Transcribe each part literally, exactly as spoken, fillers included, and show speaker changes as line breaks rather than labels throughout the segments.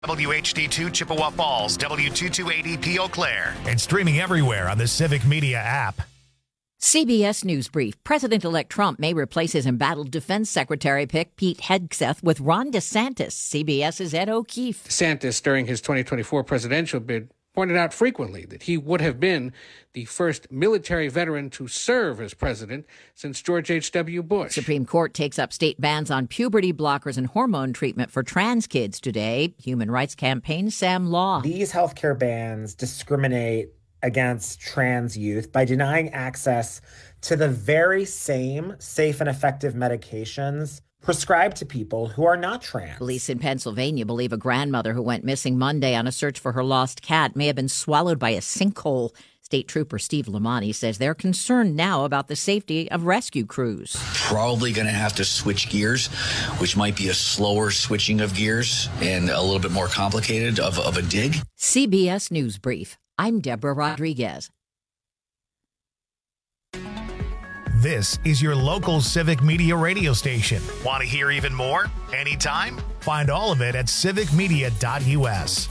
W H D two Chippewa Falls, W two two eight zero P Eau Claire, and streaming everywhere on the Civic Media app.
C B S News Brief. President-elect Trump may replace his embattled defense secretary pick Pete Hegseth with Ron DeSantis. CBS's Ed O'Keefe.
DeSantis, during his twenty twenty-four presidential bid, pointed out frequently that he would have been the first military veteran to serve as president since George H W. Bush.
Supreme Court takes up state bans on puberty blockers and hormone treatment for trans kids today. Human Rights Campaign Sam Law.
These healthcare bans discriminate against trans youth by denying access to the very same safe and effective medications prescribed to people who are not trans.
Police in Pennsylvania believe a grandmother who went missing Monday on a search for her lost cat may have been swallowed by a sinkhole. State Trooper Steve Lamani says they're concerned now about the safety of rescue crews.
Probably going to have to switch gears, which might be a slower switching of gears and a little bit more complicated of, of a dig.
C B S News Brief. I'm Deborah Rodriguez.
This is your local Civic Media radio station. Want to hear even more? Anytime? Find all of it at civic media dot u s.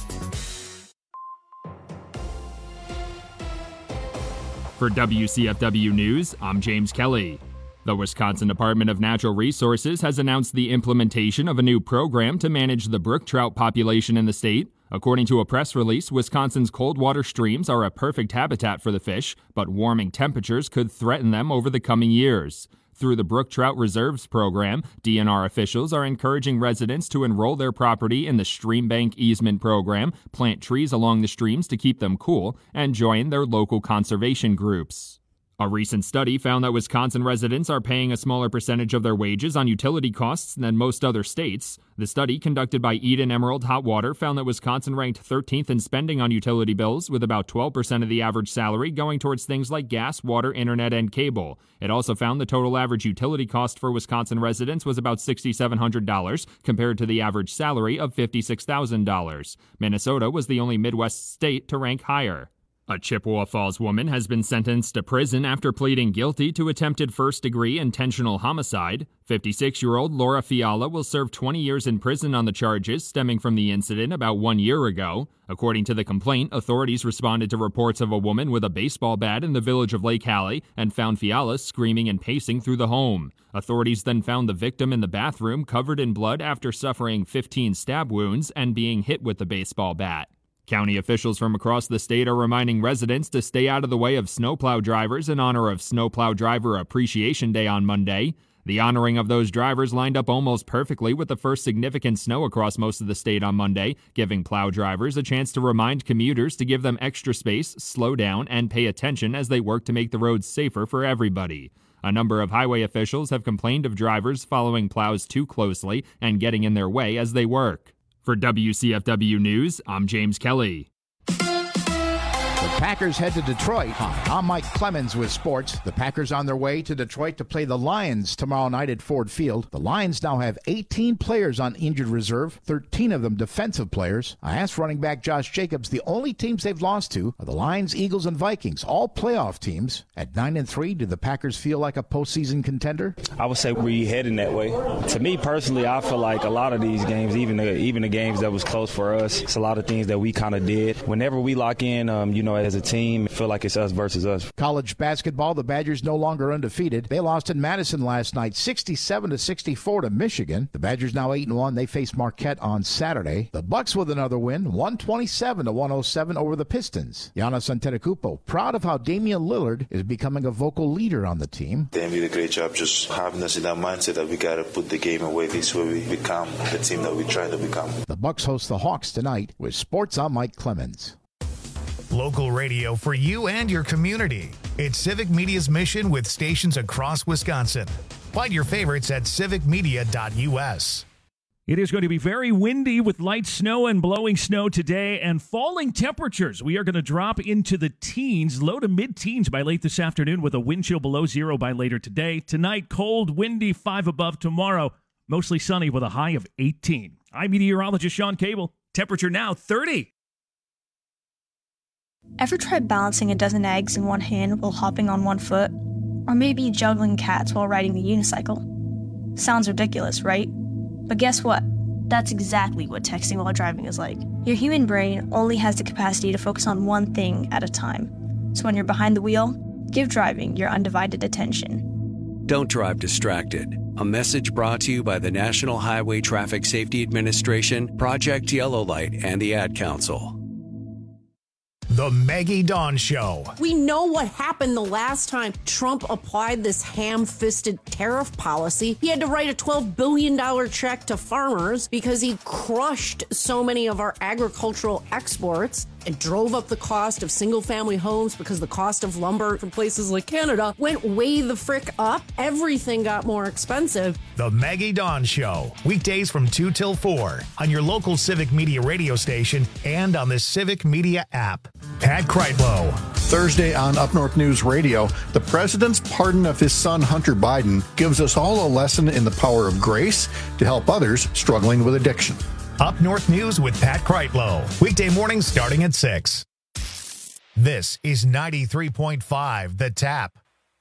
For W C F W News, I'm James Kelly. The Wisconsin Department of Natural Resources has announced the implementation of a new program to manage the brook trout population in the state. According to a press release, Wisconsin's cold water streams are a perfect habitat for the fish, but warming temperatures could threaten them over the coming years. Through the Brook Trout Reserves program, D N R officials are encouraging residents to enroll their property in the Stream Bank Easement program, plant trees along the streams to keep them cool, and join their local conservation groups. A recent study found that Wisconsin residents are paying a smaller percentage of their wages on utility costs than most other states. The study, conducted by Eden Emerald Hot Water, found that Wisconsin ranked thirteenth in spending on utility bills, with about twelve percent of the average salary going towards things like gas, water, internet, and cable. It also found the total average utility cost for Wisconsin residents was about six thousand seven hundred dollars, compared to the average salary of fifty-six thousand dollars. Minnesota was the only Midwest state to rank higher. A Chippewa Falls woman has been sentenced to prison after pleading guilty to attempted first-degree intentional homicide. fifty-six-year-old Laura Fiala will serve twenty years in prison on the charges stemming from the incident about one year ago. According to the complaint, authorities responded to reports of a woman with a baseball bat in the village of Lake Hallie and found Fiala screaming and pacing through the home. Authorities then found the victim in the bathroom covered in blood after suffering fifteen stab wounds and being hit with the baseball bat. County officials from across the state are reminding residents to stay out of the way of snowplow drivers in honor of Snowplow Driver Appreciation Day on Monday. The honoring of those drivers lined up almost perfectly with the first significant snow across most of the state on Monday, giving plow drivers a chance to remind commuters to give them extra space, slow down, and pay attention as they work to make the roads safer for everybody. A number of highway officials have complained of drivers following plows too closely and getting in their way as they work. For W C F W News, I'm James Kelly.
The Packers head to Detroit. Hi, I'm Mike Clemens with sports. The Packers on their way to Detroit to play the Lions tomorrow night at Ford Field. The Lions now have eighteen players on injured reserve, thirteen of them defensive players. I asked running back Josh Jacobs, the only teams they've lost to are the Lions, Eagles, and Vikings, all playoff teams. At nine and three, do the Packers feel like a postseason contender?
I would say we're heading that way. To me personally, I feel like a lot of these games, even the, even the games that was close for us, it's a lot of things that we kind of did. Whenever we lock in, um, you know, as a team, I feel like it's us versus us.
College basketball, the Badgers no longer undefeated. They lost in Madison last night, sixty-seven to sixty-four to Michigan. The Badgers now eight and one. They face Marquette on Saturday. The Bucks with another win, one twenty-seven to one oh seven over the Pistons. Giannis Antetokounmpo proud of how Damian Lillard is becoming a vocal leader on the team.
They did a great job just having us in that mindset that we got to put the game away. This way we become the team that we try to become.
The Bucks host the Hawks tonight. With sports, I'm Mike Clemens.
Local radio for you and your community. It's Civic Media's mission with stations across Wisconsin. Find your favorites at civic media dot u s.
It is going to be very windy with light snow and blowing snow today and falling temperatures. We are going to drop into the teens, low to mid-teens by late this afternoon with a wind chill below zero by later today. Tonight, cold, windy, five above. Tomorrow, mostly sunny with a high of eighteen. I'm meteorologist Sean Cable. Temperature now thirty.
Ever tried balancing a dozen eggs in one hand while hopping on one foot? Or maybe juggling cats while riding the unicycle? Sounds ridiculous, right? But guess what? That's exactly what texting while driving is like. Your human brain only has the capacity to focus on one thing at a time. So when you're behind the wheel, give driving your undivided attention.
Don't drive distracted. A message brought to you by the National Highway Traffic Safety Administration, Project Yellow Light, and the Ad Council.
The Maggie Dawn Show.
We know what happened the last time Trump applied this ham-fisted tariff policy. He had to write a twelve billion dollars check to farmers because he crushed so many of our agricultural exports. It drove up the cost of single-family homes because the cost of lumber from places like Canada went way the frick up. Everything got more expensive.
The Maggie Dawn Show. Weekdays from two till four on your local Civic Media radio station and on the Civic Media app. Pat Kreitlow.
Thursday on Up North News Radio, the president's pardon of his son Hunter Biden gives us all a lesson in the power of grace to help others struggling with addiction.
Up North News with Pat Kreitlow. Weekday mornings starting at six. This is ninety-three point five The Tap.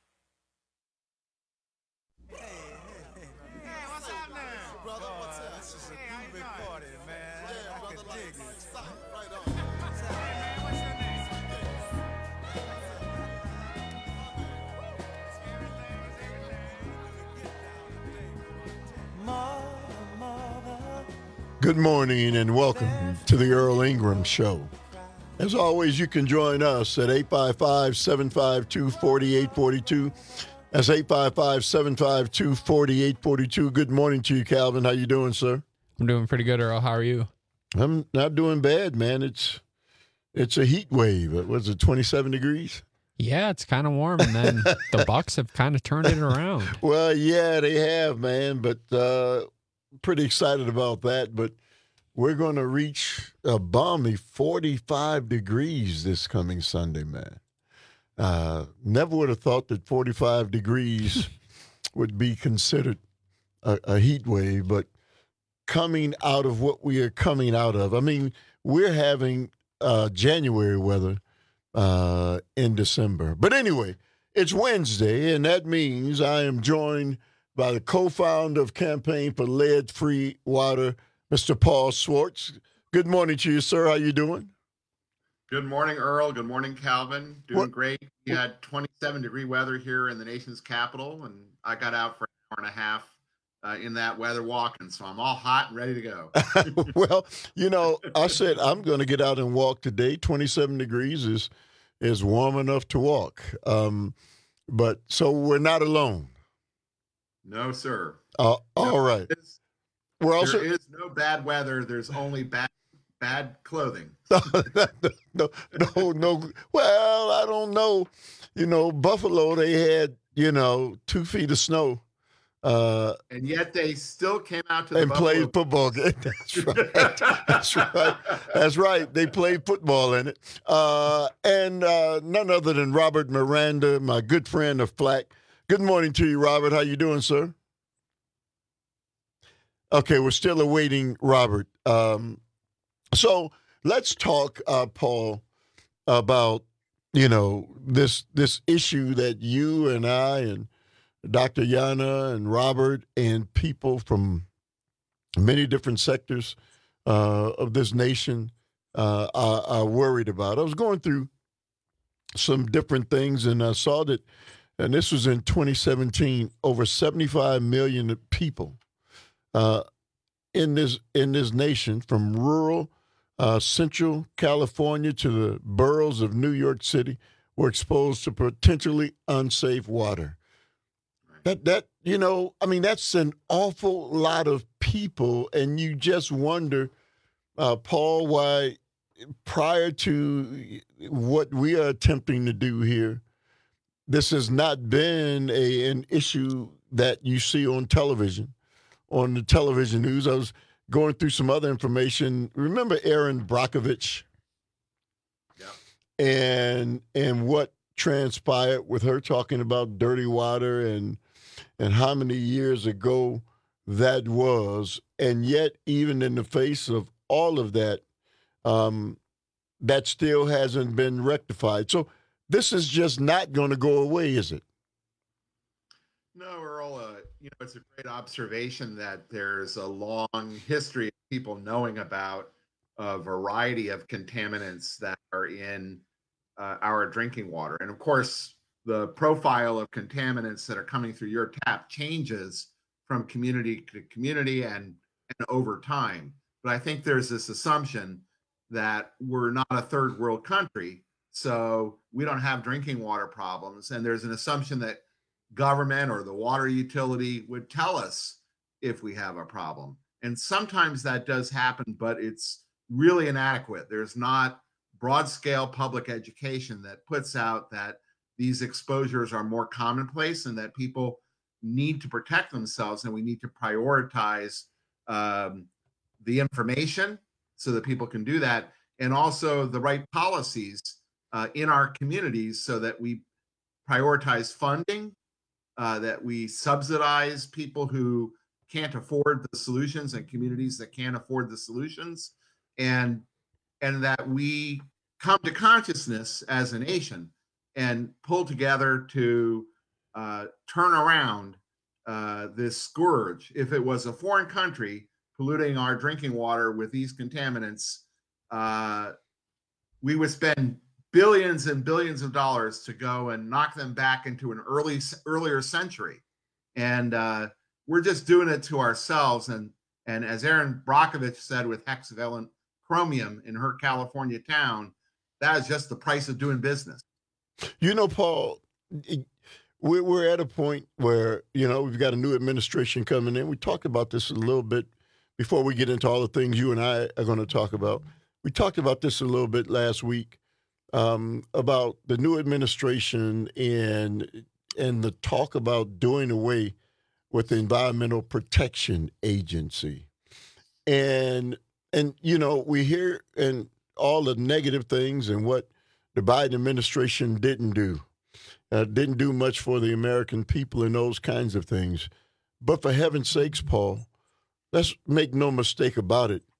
Good morning and welcome to the Earl Ingram Show. As always, you can join us at eight five five, seven five two, four eight four two. That's eight five five, seven five two, four eight four two. Good morning to you, Calvin. How you doing, sir?
I'm doing pretty good, Earl. How are you?
I'm not doing bad, man. It's it's a heat wave. What is it, twenty-seven degrees?
Yeah, it's kind of warm, and then the Bucks have kind of turned it around.
Well, yeah, they have, man, but uh, pretty excited about that. But we're going to reach a balmy forty-five degrees this coming Sunday, man. Uh, never would have thought that forty-five degrees would be considered a, a heat wave, but coming out of what we are coming out of, I mean, we're having uh, January weather uh, in December. But anyway, it's Wednesday, and that means I am joined by the co-founder of Campaign for Lead-Free Water, Mister Paul Schwartz. Good morning to you, sir. How you doing?
Good morning, Earl. Good morning, Calvin. Doing
What-
great. We had twenty-seven degree weather here in the nation's capital, and I got out for an hour and a half uh, in that weather walking, so I'm all hot and ready to go.
Well, you know, I said I'm going to get out and walk today. twenty-seven degrees is is warm enough to walk. Um, but so we're not alone.
No, sir.
Uh, all right.
It's-
We're also
there is no bad weather. There's only bad bad clothing.
no, no, no, no. Well, I don't know. You know, Buffalo, they had, you know, two feet of snow. Uh,
And yet they still came out to the
and
Buffalo-
played football game. That's right. That's right. That's right. They played football in it. Uh, and uh, none other than Robert Miranda, my good friend of Flack. Good morning to you, Robert. How you doing, sir? Okay, we're still awaiting Robert. Um, so let's talk, uh, Paul, about, you know, this this issue that you and I and Doctor Yana and Robert and people from many different sectors uh, of this nation uh, are, are worried about. I was going through some different things, and I saw that, and this was in twenty seventeen, over seventy-five million people uh, in this in this nation, from rural uh, Central California to the boroughs of New York City, were exposed to potentially unsafe water. That that you know, I mean, that's an awful lot of people, and you just wonder, uh, Paul, why prior to what we are attempting to do here, this has not been a an issue that you see on television, on the television news. I was going through some other information. Remember Erin Brockovich?
Yeah.
And and what transpired with her talking about dirty water and and how many years ago that was. And yet, even in the face of all of that, um, that still hasn't been rectified. So this is just not going to go away, is it?
No, Earl. Uh, you know, it's a great observation that there's a long history of people knowing about a variety of contaminants that are in uh, our drinking water. And of course, the profile of contaminants that are coming through your tap changes from community to community and, and over time. But I think there's this assumption that we're not a third world country, so we don't have drinking water problems. And there's an assumption that government or the water utility would tell us if we have a problem. And sometimes that does happen, but it's really inadequate. There's not broad scale public education that puts out that these exposures are more commonplace and that people need to protect themselves, and we need to prioritize um, the information so that people can do that, and also the right policies uh, in our communities so that we prioritize funding, uh, that we subsidize people who can't afford the solutions and communities that can't afford the solutions, and and that we come to consciousness as a nation and pull together to uh, turn around uh, this scourge. If it was a foreign country polluting our drinking water with these contaminants, uh, we would spend billions and billions of dollars to go and knock them back into an early earlier century. And uh, we're just doing it to ourselves. And, and as Erin Brockovich said with hexavalent chromium in her California town, that is just the price of doing business.
You know, Paul, we're, we're at a point where, you know, we've got a new administration coming in. We talked about this a little bit before we get into all the things you and I are going to talk about. We talked about this a little bit last week um, about the new administration and and the talk about doing away with the Environmental Protection Agency. And, and you know, we hear and all the negative things and what the Biden administration didn't do. Uh, didn't do much for the American people and those kinds of things. But for heaven's sakes, Paul, let's make no mistake about it.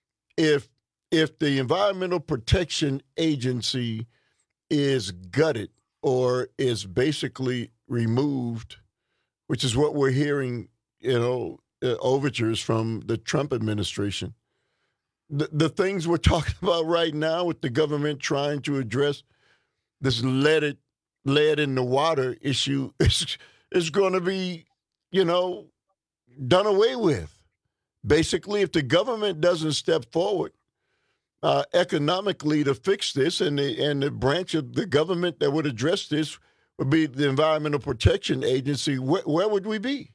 If if the Environmental Protection Agency is gutted or is basically removed, which is what we're hearing, you know, uh, overtures from the Trump administration, the, the things we're talking about right now with the government trying to address this lead it lead in the water issue is, is going to be, you know, done away with. Basically, if the government doesn't step forward uh, economically to fix this, and the, and the branch of the government that would address this would be the Environmental Protection Agency, wh- where would we be?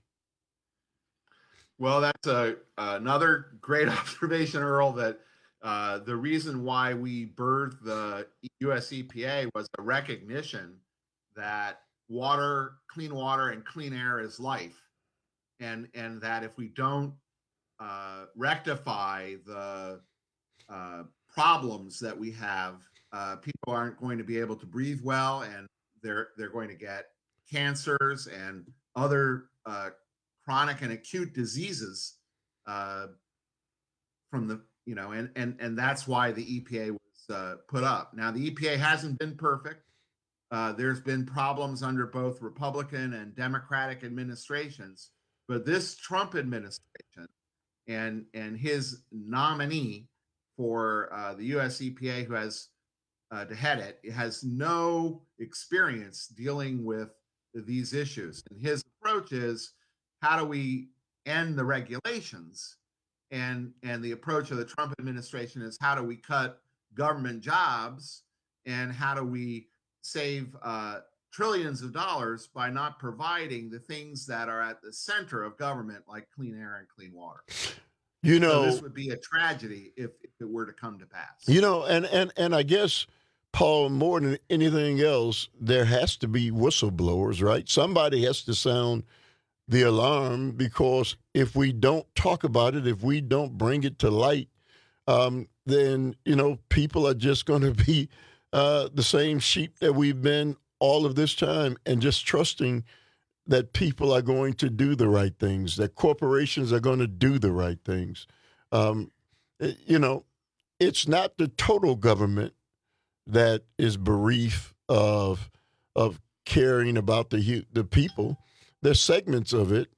Well, that's a, another great observation, Earl, that uh, the reason why we birthed the U S E P A was a recognition that water, clean water and clean air is life. And, and that if we don't uh, rectify the uh, problems that we have, uh, people aren't going to be able to breathe well, and they're, they're going to get cancers and other uh, chronic and acute diseases uh, from the, you know, and, and, and that's why the E P A was uh, put up. Now, the E P A hasn't been perfect. Uh, there's been problems under both Republican and Democratic administrations, but this Trump administration and, and his nominee for uh, the U S E P A, who has uh, to head it, has no experience dealing with these issues. And his approach is, how do we end the regulations? And, and the approach of the Trump administration is, how do we cut government jobs, and how do we save uh, trillions of dollars by not providing the things that are at the center of government, like clean air and clean water?
You know,
so this would be a tragedy if, if it were to come to pass.
You know, and, and, and I guess, Paul, more than anything else, there has to be whistleblowers, right? Somebody has to sound the alarm, because if we don't talk about it, if we don't bring it to light, um, then, you know, people are just going to be uh, the same sheep that we've been all of this time, and just trusting that people are going to do the right things, that corporations are going to do the right things. Um, you know, it's not the total government that is bereft of of caring about the the people. There's segments of it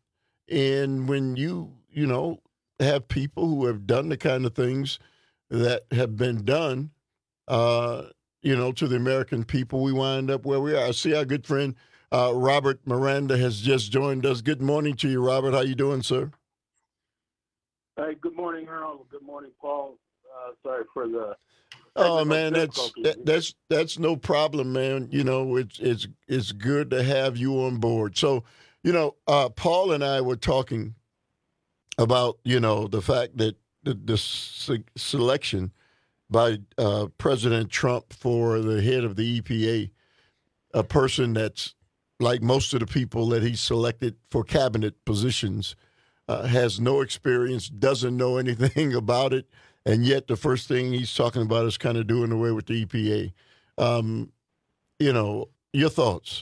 And when you, you know, have people who have done the kind of things that have been done, uh, you know, to the American people, we wind up where we are. I see our good friend uh, Robert Miranda has just joined us. Good morning to you, Robert. How you doing, sir?
Hey, good morning, Harold. Good morning, Paul. Uh, sorry for the.
Oh man, that's that, that's that's no problem, man. You know, it's it's it's good to have you on board. So, you know, uh, Paul and I were talking about, you know, the fact that the, the se- selection by uh, President Trump for the head of the E P A, a person that's like most of the people that he selected for cabinet positions, uh, has no experience, doesn't know anything about it. And yet the first thing he's talking about is kind of doing away with the E P A. Um, you know, your thoughts?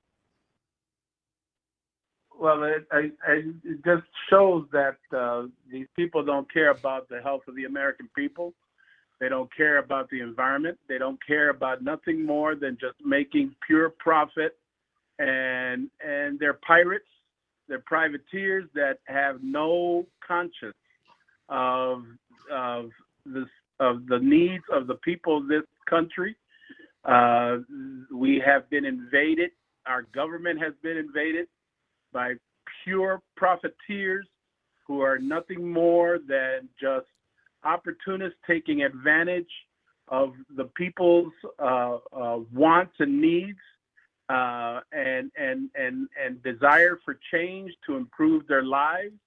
Well, it, I, I, it just shows that uh, these people don't care about the health of the American people. They don't care about the environment. They don't care about nothing more than just making pure profit. And and they're pirates. They're privateers that have no conscience of of this of the needs of the people of this country. Uh, we have been invaded. Our government has been invaded by pure profiteers who are nothing more than just opportunists taking advantage of the people's uh, uh, wants and needs uh, and and and and desire for change to improve their lives.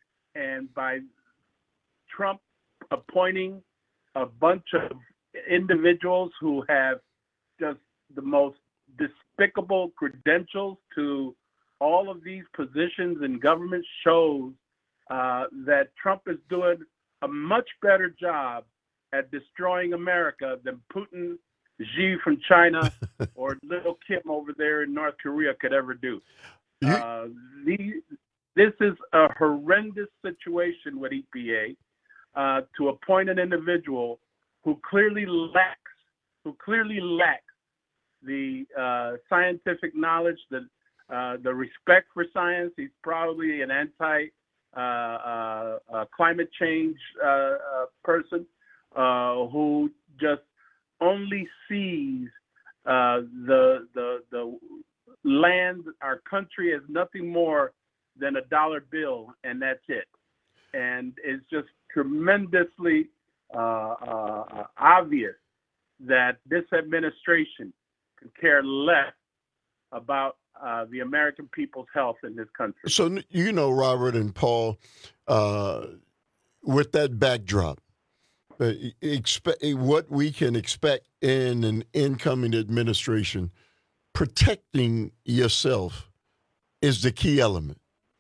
And by Trump appointing a bunch of individuals who have just the most despicable credentials to all of these positions in government shows uh, that Trump is doing a much better job at destroying America than Putin, Xi from China, or little Kim over there in North Korea could ever do. Uh, the, this is a horrendous situation with E P A. Uh, to appoint an individual who clearly lacks, who clearly lacks the uh, scientific knowledge, the uh, the respect for science. He's probably an anti uh, uh, uh, climate change uh, uh, person uh, who just only sees uh, the the the land, our country, as nothing more than a dollar bill, and that's it. And it's just tremendously uh, uh, obvious that this administration could care less about uh, the American people's health in this country.
So, you know, Robert and Paul, uh, with that backdrop, uh, expect, what we can expect in an incoming administration, protecting yourself is the key element.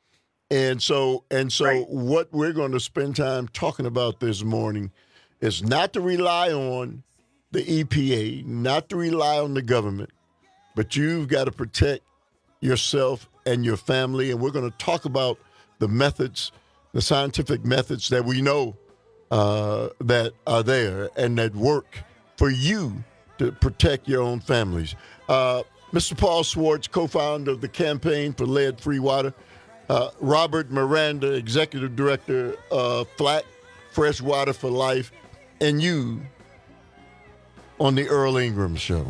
And so, and so, right. What we're going to spend time talking about this morning is not to rely on the E P A, not to rely on the government, but you've got to protect yourself and your family. And we're going to talk about the methods, the scientific methods that we know uh, that are there and that work for you to protect your own families. Uh, Mister Paul Schwartz, co-founder of the Campaign for Lead-Free Water. Uh, Robert Miranda, Executive Director of Flat Fresh Water for Life, and you on the Earl Ingram Show.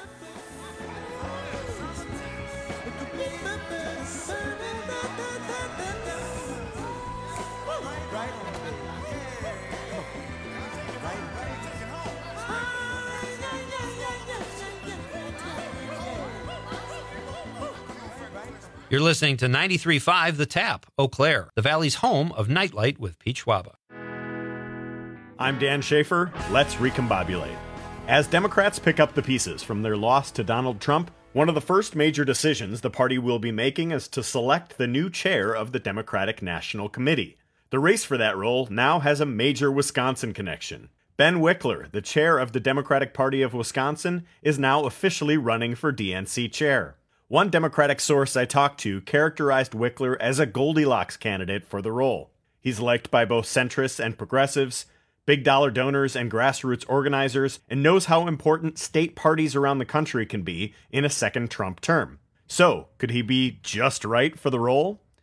You're listening to ninety-three point five The Tap, Eau Claire, the Valley's home of Nightlight with Pete Schwaba.
I'm Dan Schaefer. Let's recombobulate. As Democrats pick up the pieces from their loss to Donald Trump, one of the first major decisions the party will be making is to select the new chair of the Democratic National Committee. The race for that role now has a major Wisconsin connection. Ben Wickler, the chair of the Democratic Party of Wisconsin, is now officially running for D N C chair. One Democratic source I talked to characterized Wickler as a Goldilocks candidate for the role. He's liked by both centrists and progressives, big dollar donors and grassroots organizers, and knows how important state parties around the country can be in a second Trump term. So, could he be just right for the role?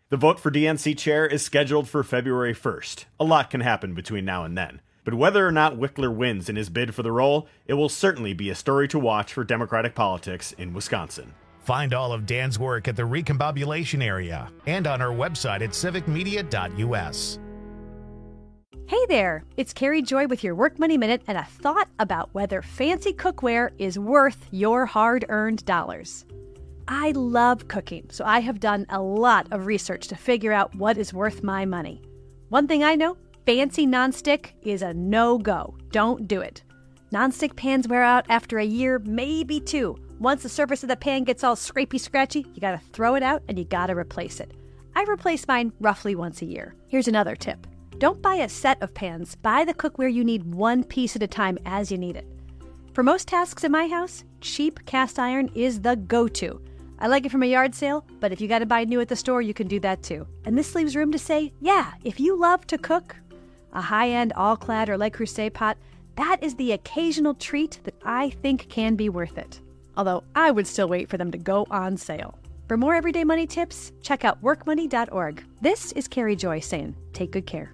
The vote for D N C chair is scheduled for February first. A lot can happen between now and then. But whether or not Wickler wins in his bid for the role, it will certainly be a story to watch for Democratic politics in Wisconsin.
Find all of Dan's work at the Recombobulation area and on our website at civic media dot u s.
Hey there, it's Carrie Joy with your Work Money Minute and a thought about whether fancy cookware is worth your hard-earned dollars. I love cooking, so I have done a lot of research to figure out what is worth my money. One thing I know, fancy nonstick is a no-go. Don't do it. Nonstick pans wear out after a year, maybe two. Once the surface of the pan gets all scrapey-scratchy, you gotta throw it out and you gotta replace it. I replace mine roughly once a year. Here's another tip. Don't buy a set of pans. Buy the cookware you need one piece at a time as you need it. For most tasks in my house, cheap cast iron is the go-to. I like it from a yard sale, but if you got to buy new at the store, you can do that too. And this leaves room to say, yeah, if you love to cook, a high-end all-clad or Le Creuset pot, that is the occasional treat that I think can be worth it. Although I would still wait for them to go on sale. For more everyday money tips, check out work money dot org. This is Carrie Joy saying, take good care.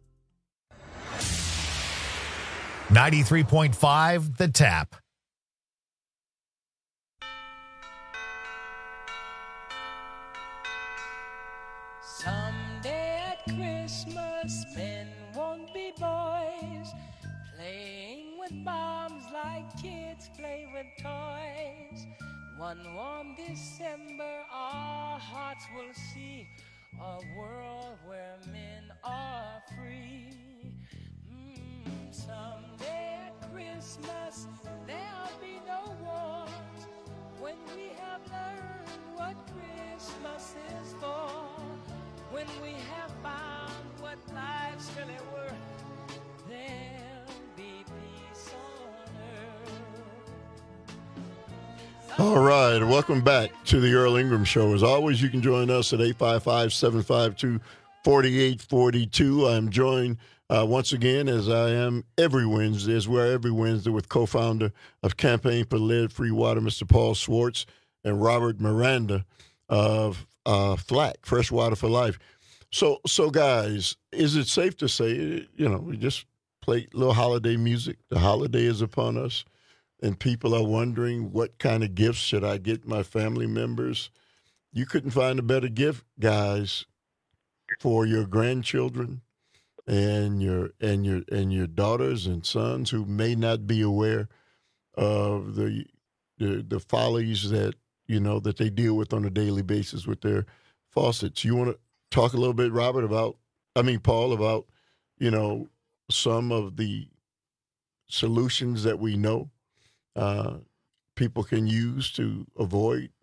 ninety-three point five The Tap.
Someday at Christmas, men won't be boys, playing with bombs like kids play with toys. One warm December, our hearts will see a world where men are free. Mm, someday at Christmas, there'll be no wars, when we have learned what Christmas is for. When we have found what life's really worth, there'll be peace on earth.
All right, welcome back to the Earl Ingram Show. As always, you can join us at eight five five, seven five two, four eight four two. I'm joined uh, once again, as I am every Wednesday, as we're every Wednesday, with co-founder of Campaign for Lead-Free Water, Mister Paul Schwartz, and Robert Miranda of uh, FLAC, Fresh Water for Life. So, so guys, is it safe to say, you know, we just play a little holiday music. The holiday is upon us, and people are wondering, what kind of gifts should I get my family members? You couldn't find a better gift, guys, for your grandchildren and your and your and your daughters and sons who may not be aware of the the, the follies that you know that they deal with on a daily basis with their faucets. You want to talk a little bit, Robert, about, I mean, Paul, about, you know, some of the solutions that we know uh, people can use to avoid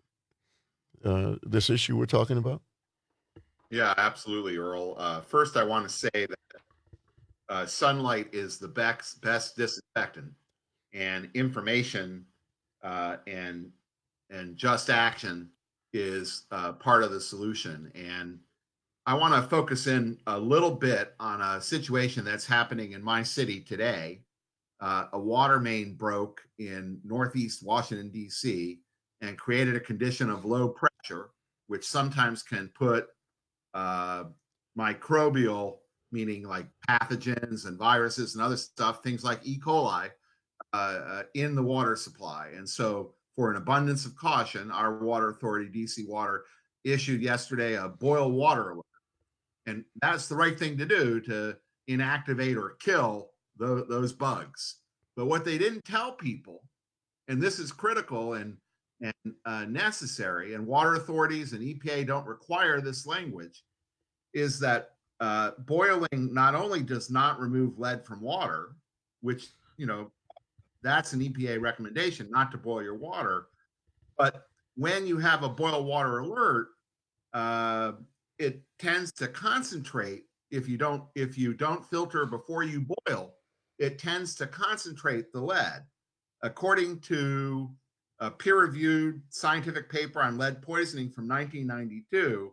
uh, this issue we're talking about?
Yeah, absolutely, Earl. Uh, first, I want to say that uh, sunlight is the best, best disinfectant, and information uh, and and just action is uh, part of the solution. And I want to focus in a little bit on a situation that's happening in my city today. Uh, a water main broke in Northeast Washington, D C, and created a condition of low pressure, which sometimes can put uh, microbial, meaning like pathogens and viruses and other stuff, things like E. coli, uh, uh, in the water supply. And so, for an abundance of caution, our water authority, D C Water, issued yesterday a boil water alert. And that's the right thing to do to inactivate or kill the, those bugs. But what they didn't tell people, and this is critical and, and uh, necessary, and water authorities and E P A don't require this language, is that uh, boiling not only does not remove lead from water, which, you know, that's an E P A recommendation, not to boil your water, but when you have a boil water alert, uh, it tends to concentrate. If you don't, if you don't filter before you boil, it tends to concentrate the lead. According to a peer-reviewed scientific paper on lead poisoning from nineteen ninety-two,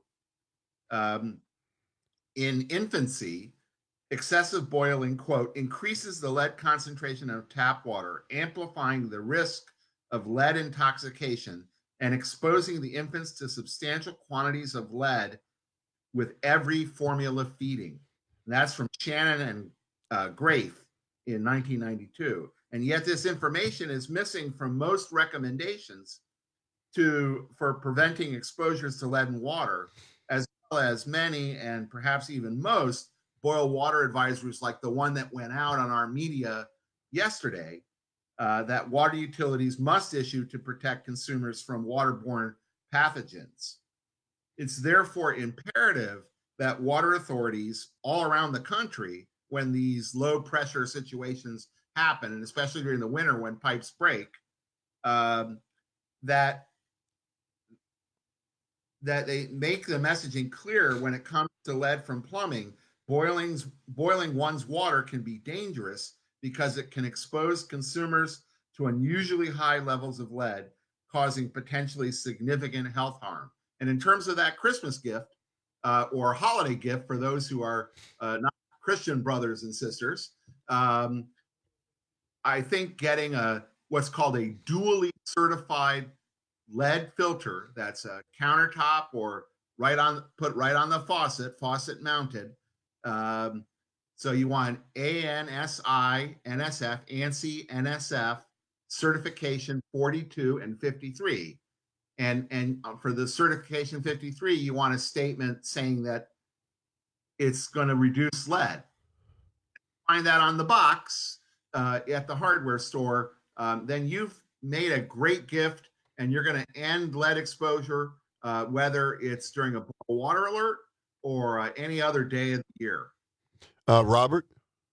um, in infancy, excessive boiling, quote, increases the lead concentration of tap water, amplifying the risk of lead intoxication and exposing the infants to substantial quantities of lead with every formula feeding. And that's from Shannon and uh, Grafe in nineteen ninety-two. And yet this information is missing from most recommendations to for preventing exposures to lead and water, as well as many and perhaps even most boil water advisories like the one that went out on our media yesterday, uh, that water utilities must issue to protect consumers from waterborne pathogens. It's therefore imperative that water authorities all around the country, when these low pressure situations happen, and especially during the winter when pipes break, um, that, that they make the messaging clear when it comes to lead from plumbing. Boiling's, boiling one's water can be dangerous because it can expose consumers to unusually high levels of lead, causing potentially significant health harm. And in terms of that Christmas gift uh, or holiday gift for those who are uh, not Christian brothers and sisters, um, I think getting a what's called a dually certified lead filter that's a countertop or right on put right on the faucet, faucet mounted. Um, so you want A N S I N S F, ANSI N S F certification forty-two and fifty-three. And, and for the certification fifty-three, you want a statement saying that it's going to reduce lead. Find that on the box uh, at the hardware store. Um, then you've made a great gift, and you're going to end lead exposure, uh, whether it's during a water alert or uh, any other day of the year.
Uh, Robert?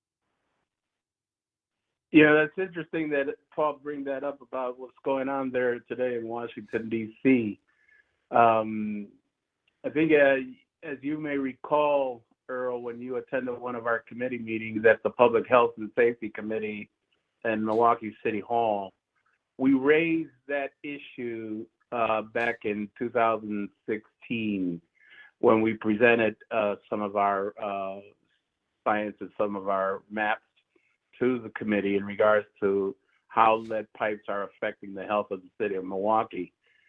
Yeah, that's interesting that Paul bring that up about what's going on there today in Washington, D C. Um, I think uh, as you may recall, Earl, when you attended one of our committee meetings at the Public Health and Safety Committee in Milwaukee City Hall, we raised that issue uh, back in two thousand sixteen when we presented uh, some of our uh, science and some of our maps to the committee in regards to how lead pipes are affecting the health of the city of Milwaukee.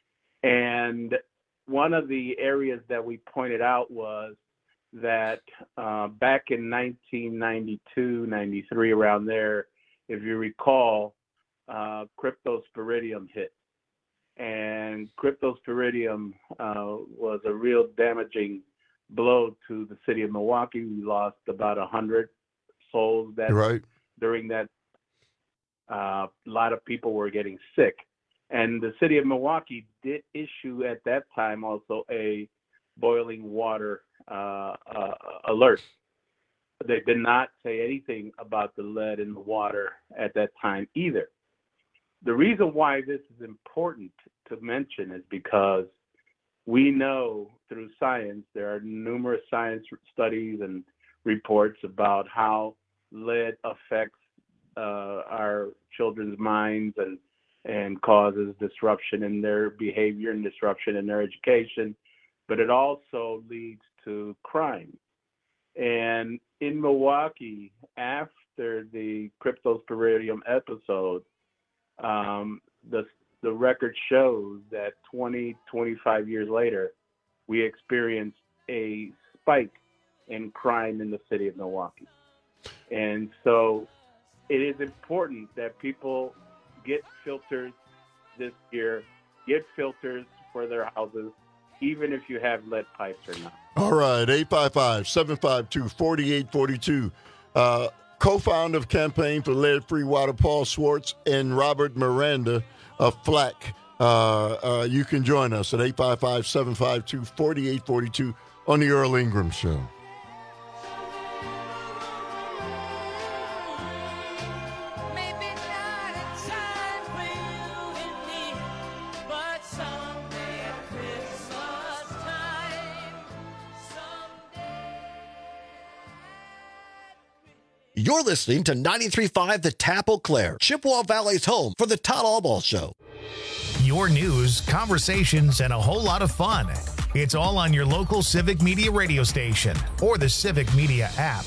And one of the areas that we pointed out was that uh, back in nineteen ninety-two, ninety-three, around there, if you recall, uh, cryptosporidium hit. And cryptosporidium uh, was a real damaging blow to the city of Milwaukee. We lost about one hundred souls that
right.
during that. Uh, a lot of people were getting sick. And the city of Milwaukee did issue at that time also a boiling water uh, uh, alert. They did not say anything about the lead in the water at that time either. The reason why this is important to mention is because we know through science, there are numerous science studies and reports about how lead affects uh, our children's minds and and causes disruption in their behavior and disruption in their education, but it also leads to crime. And in Milwaukee, after the cryptosporidium episode, um, the the record shows that twenty, twenty-five years later, we experienced a spike in crime in the city of Milwaukee. And so it is important that people get filters this year, get filters for their houses, even if you have lead pipes or not.
All right, eight five five, seven five two, four eight four two. Uh, co-founder of Campaign for Lead-Free Water, Paul Schwartz, and Robert Miranda of Flack. Uh, uh, you can join us at eight five five, seven five two, four eight four two on the Earl Ingram Show.
You're listening to ninety-three point five The Tap Eau Claire, Chippewa Valley's home for the Todd Albaugh Show.
Your news, conversations, and a whole lot of fun. It's all on your local Civic Media radio station or the Civic Media app.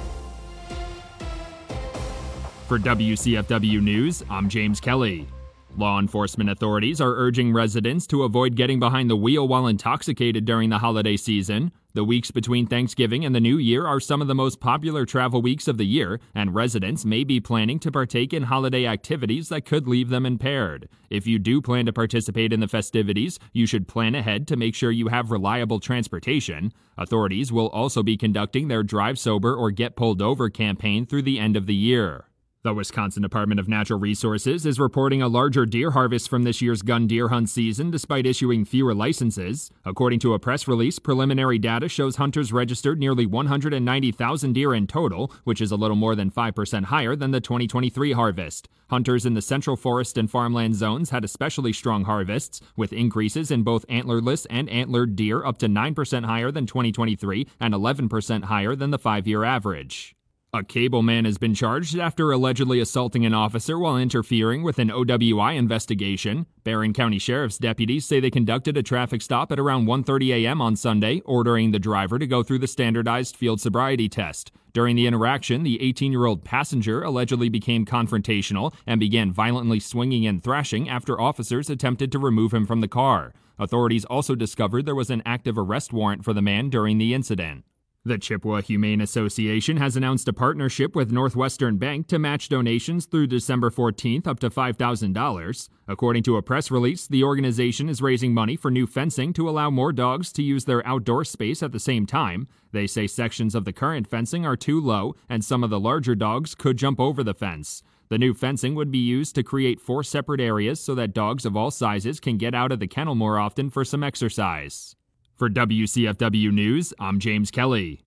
For W C F W News, I'm James Kelly. Law enforcement authorities are urging residents to avoid getting behind the wheel while intoxicated during the holiday season. The weeks between Thanksgiving and the New Year are some of the most popular travel weeks of the year, and residents may be planning to partake in holiday activities that could leave them impaired. If you do plan to participate in the festivities, you should plan ahead to make sure you have reliable transportation. Authorities will also be conducting their Drive Sober or Get Pulled Over campaign through the end of the year. The Wisconsin Department of Natural Resources is reporting a larger deer harvest from this year's gun deer hunt season despite issuing fewer licenses. According to a press release, preliminary data shows hunters registered nearly one hundred ninety thousand deer in total, which is a little more than five percent higher than the twenty twenty-three harvest. Hunters in the central forest and farmland zones had especially strong harvests, with increases in both antlerless and antlered deer up to nine percent higher than twenty twenty-three and eleven percent higher than the five-year average. A cable man has been charged after allegedly assaulting an officer while interfering with an O W I investigation. Barron County Sheriff's deputies say they conducted a traffic stop at around one thirty a.m. on Sunday, ordering the driver to go through the standardized field sobriety test. During the interaction, the eighteen-year-old passenger allegedly became confrontational and began violently swinging and thrashing after officers attempted to remove him from the car. Authorities also discovered there was an active arrest warrant for the man during the incident. The Chippewa Humane Association has announced a partnership with Northwestern Bank to match donations through December fourteenth up to five thousand dollars. According to a press release, the organization is raising money for new fencing to allow more dogs to use their outdoor space at the same time. They say sections of the current fencing are too low, and some of the larger dogs could jump over the fence. The new fencing would be used to create four separate areas so that dogs of all sizes can get out of the kennel more often for some exercise. For W C F W News, I'm James Kelly.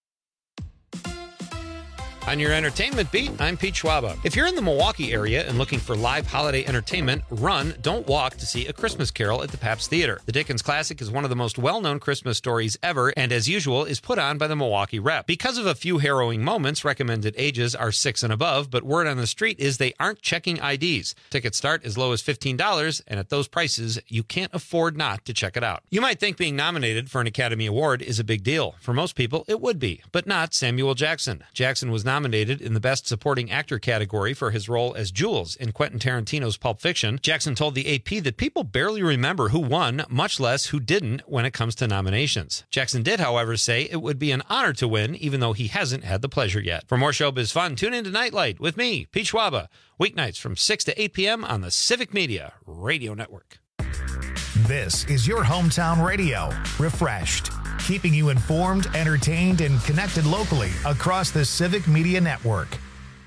On your entertainment beat, I'm Pete Schwaba. If you're in the Milwaukee area and looking for live holiday entertainment, run, don't walk to see A Christmas Carol at the Pabst Theater. The Dickens classic is one of the most well-known Christmas stories ever, and as usual, is put on by the Milwaukee Rep. Because of a few harrowing moments, recommended ages are six and above, but word on the street is they aren't checking I Ds. Tickets start as low as fifteen dollars, and at those prices, you can't afford not to check it out. You might think being nominated for an Academy Award is a big deal. For most people, it would be, but not Samuel Jackson. Jackson was nominated nominated in the Best Supporting Actor category for his role as Jules in Quentin Tarantino's Pulp Fiction. Jackson told the A P that people barely remember who won, much less who didn't when it comes to nominations. Jackson did, however, say it would be an honor to win, even though he hasn't had the pleasure yet. For more showbiz fun, tune in to Nightlight with me, Pete Schwaba, weeknights from six to eight p.m. on the Civic Media Radio Network.
This is your hometown radio, refreshed, keeping you informed, entertained, and connected locally across the Civic Media Network.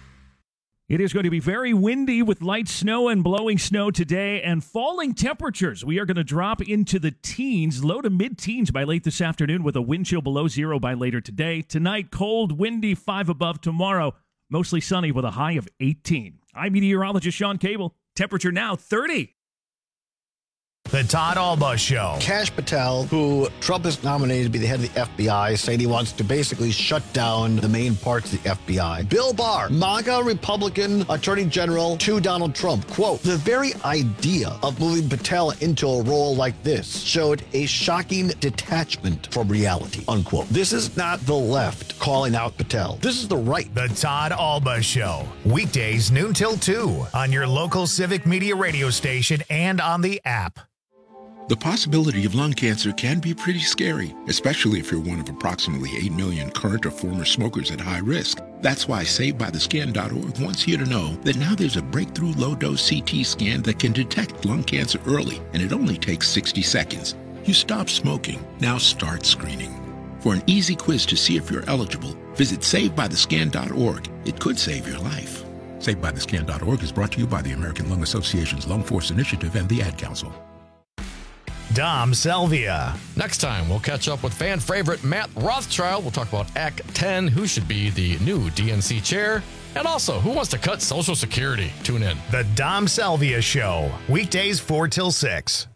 It is going to be very windy with light snow and blowing snow today and falling temperatures. We are going to drop into the teens, low to mid-teens by late this afternoon with a wind chill below zero by later today. Tonight, cold, windy, five above. Tomorrow, mostly sunny with a high of eighteen. I'm meteorologist Sean Cable. Temperature now thirty.
The Todd Alba Show.
Kash Patel, who Trump has nominated to be the head of the F B I, saying he wants to basically shut down the main parts of the F B I. Bill Barr, MAGA Republican Attorney General to Donald Trump. Quote, the very idea of moving Patel into a role like this showed a shocking detachment from reality, unquote. This is not the left calling out Patel. This is the right.
The Todd Alba Show. Weekdays noon till two on your local Civic Media radio station and on the app.
The possibility of lung cancer can be pretty scary, especially if you're one of approximately eight million current or former smokers at high risk. That's why Saved By The Scan dot org wants you to know that now there's a breakthrough low-dose C T scan that can detect lung cancer early, and it only takes sixty seconds. You stop smoking, now start screening. For an easy quiz to see if you're eligible, visit Saved By The Scan dot org. It could save your life. Saved By The Scan dot org is brought to you by the American Lung Association's Lung Force Initiative and the Ad Council.
Dom Selvia.
Next time, we'll catch up with fan favorite Matt Rothschild. We'll talk about Act ten, who should be the new D N C chair, and also who wants to cut Social Security. Tune in.
The Dom Selvia Show, weekdays four till six.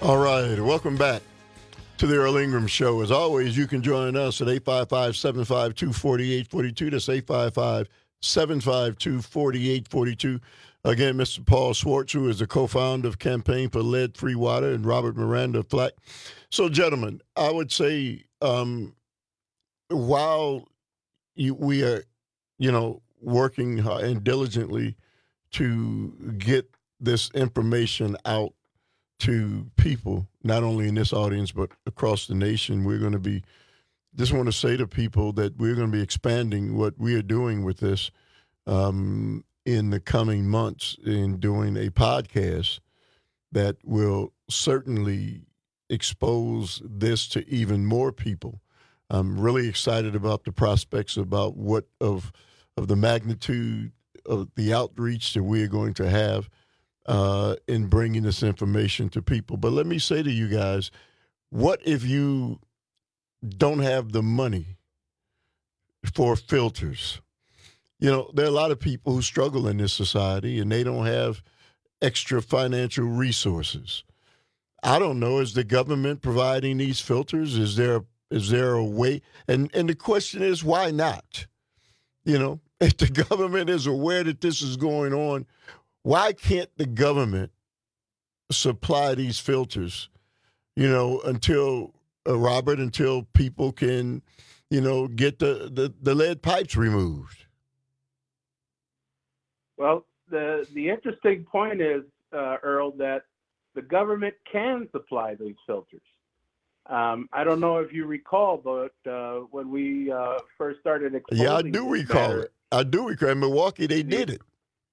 All right, welcome back to the Earl Ingram Show. As always, you can join us at eight five five, seven five two, four eight four two. That's eight five five, seven five two, four eight four two. Again, Mister Paul Schwartz, who is the co-founder of Campaign for Lead-Free Water, and Robert Miranda Flack. So, gentlemen, I would say um, while you, we are, you know, working hard and diligently to get this information out to people, not only in this audience, but across the nation, we're going to be, just want to say to people that we're going to be expanding what we are doing with this um, in the coming months in doing a podcast that will certainly expose this to even more people. I'm really excited about the prospects about what of of the magnitude of the outreach that we are going to have uh, in bringing this information to people. But let me say to you guys, what if you don't have the money for filters? You know, there are a lot of people who struggle in this society and they don't have extra financial resources. I don't know, is the government providing these filters? Is there is there a way? And and the question is, why not? You know, if the government is aware that this is going on, why can't the government supply these filters, you know, until, uh, Robert, until people can, you know, get the, the, the lead pipes removed?
Well, the the interesting point is, uh, Earl, that the government can supply these filters. Um, I don't know if you recall, but uh, when we uh, first started exposing
Yeah, I do recall matter, it. I do recall. In Milwaukee, they did it.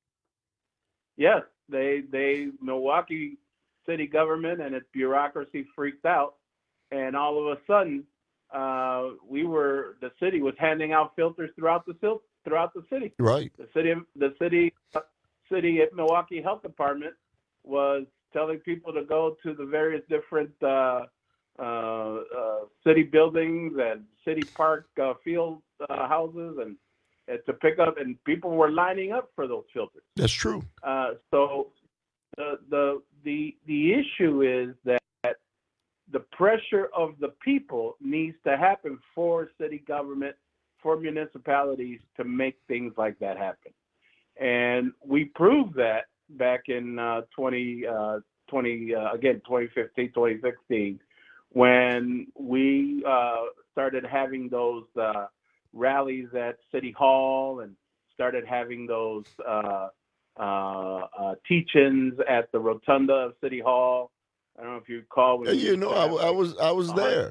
Yes, they they Milwaukee city government and its bureaucracy freaked out, and all of a sudden, uh, we were the city was handing out filters throughout the throughout the city.
Right.
The city the city city at Milwaukee Health Department was telling people to go to the various different uh, uh, uh, city buildings and city park uh, field uh, houses and, and to pick up, and people were lining up for those filters.
That's true.
Uh, so the the the the issue is that the pressure of the people needs to happen for city government, for municipalities to make things like that happen, and we proved that back in uh, twenty, uh, twenty uh, again twenty fifteen, twenty sixteen, when we uh, started having those uh, rallies at City Hall and started having those uh, uh, uh, teach-ins at the rotunda of City Hall. I don't know if you recall. When
you know, I, I was I was there.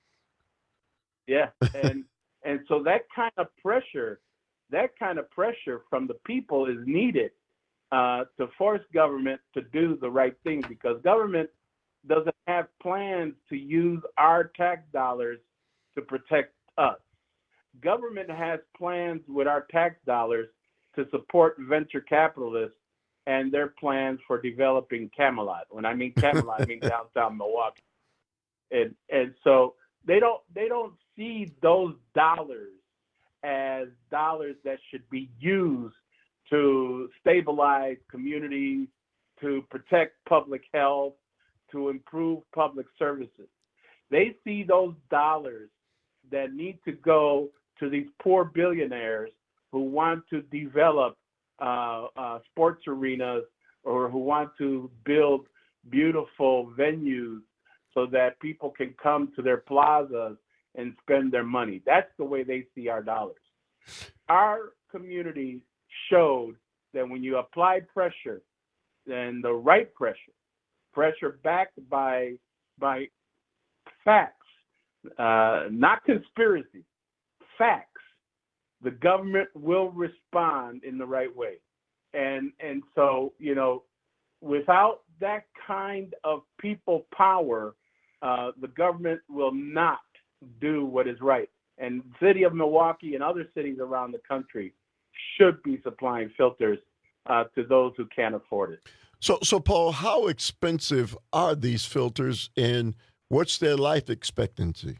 Yeah, and and so that kind of pressure, that kind of pressure from the people is needed uh, to force government to do the right thing, because government doesn't have plans to use our tax dollars to protect us. Government has plans with our tax dollars to support venture capitalists and their plans for developing Camelot. When I mean Camelot, I mean downtown Milwaukee. And and so they don't they don't see those dollars as dollars that should be used to stabilize communities, to protect public health, to improve public services. They see those dollars that need to go to these poor billionaires who want to develop uh, uh, sports arenas or who want to build beautiful venues so that people can come to their plazas and spend their money. That's the way they see our dollars. Our community showed that when you apply pressure, then the right pressure, pressure backed by by facts, uh, not conspiracy, facts, the government will respond in the right way. And and so, you know, without that kind of people power, uh, the government will not do what is right. And the city of Milwaukee and other cities around the country should be supplying filters uh, to those who can't afford it.
So, so Paul, how expensive are these filters, and what's their life expectancy?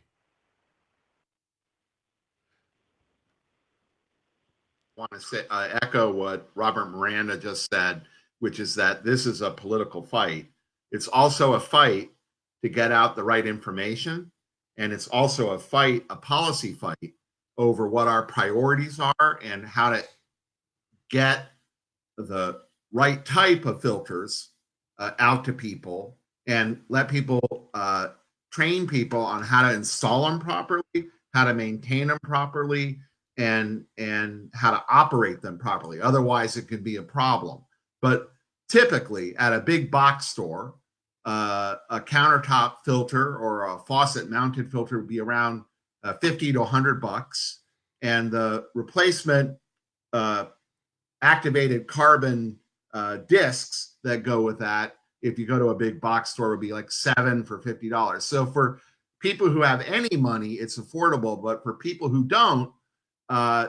I want to say uh, echo what Robert Miranda just said, which is that this is a political fight. It's also a fight to get out the right information. And it's also a fight, a policy fight over what our priorities are and how to get the right type of filters uh, out to people and let people uh, train people on how to install them properly, how to maintain them properly, and and how to operate them properly. Otherwise, it could be a problem. But typically, at a big box store, uh, a countertop filter or a faucet-mounted filter would be around uh, fifty to one hundred bucks, and the replacement uh, activated carbon uh, discs that go with that, if you go to a big box store, would be like seven for fifty dollars. So for people who have any money, it's affordable. But for people who don't, uh,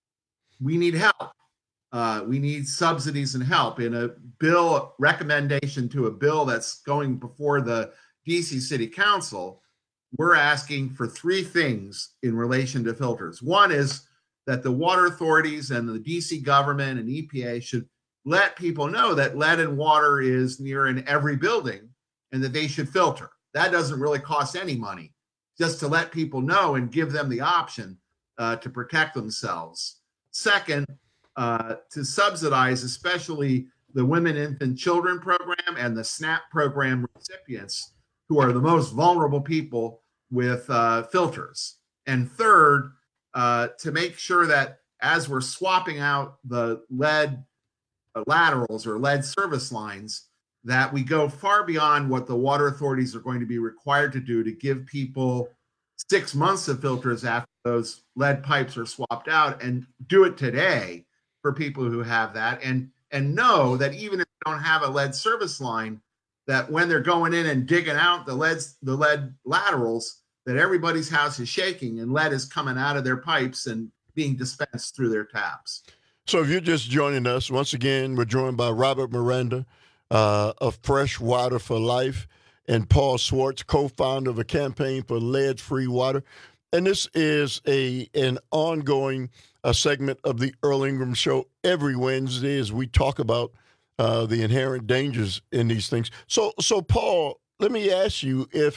we need help. Uh, we need subsidies and help. In a bill recommendation to a bill that's going before the D C City Council, we're asking for three things in relation to filters. One is that the water authorities and the D C government and E P A should let people know that lead in water is near in every building and that they should filter. That doesn't really cost any money, just to let people know and give them the option uh, to protect themselves. Second, uh, to subsidize especially the Women, Infant, Children program and the SNAP program recipients, who are the most vulnerable people with uh, filters. And third, uh, to make sure that as we're swapping out the lead uh, laterals or lead service lines, that we go far beyond what the water authorities are going to be required to do to give people six months of filters after those lead pipes are swapped out, and do it today for people who have that, and and know that even if they don't have a lead service line, that when they're going in and digging out the lead, the lead laterals, that everybody's house is shaking and lead is coming out of their pipes and being dispensed through their taps.
So if you're just joining us, once again, we're joined by Robert Miranda uh, of Fresh Water for Life and Paul Swartz, co-founder of a campaign for lead-free water. And this is a an ongoing uh, segment of the Earl Ingram Show every Wednesday as we talk about uh, the inherent dangers in these things. So, so Paul, let me ask you if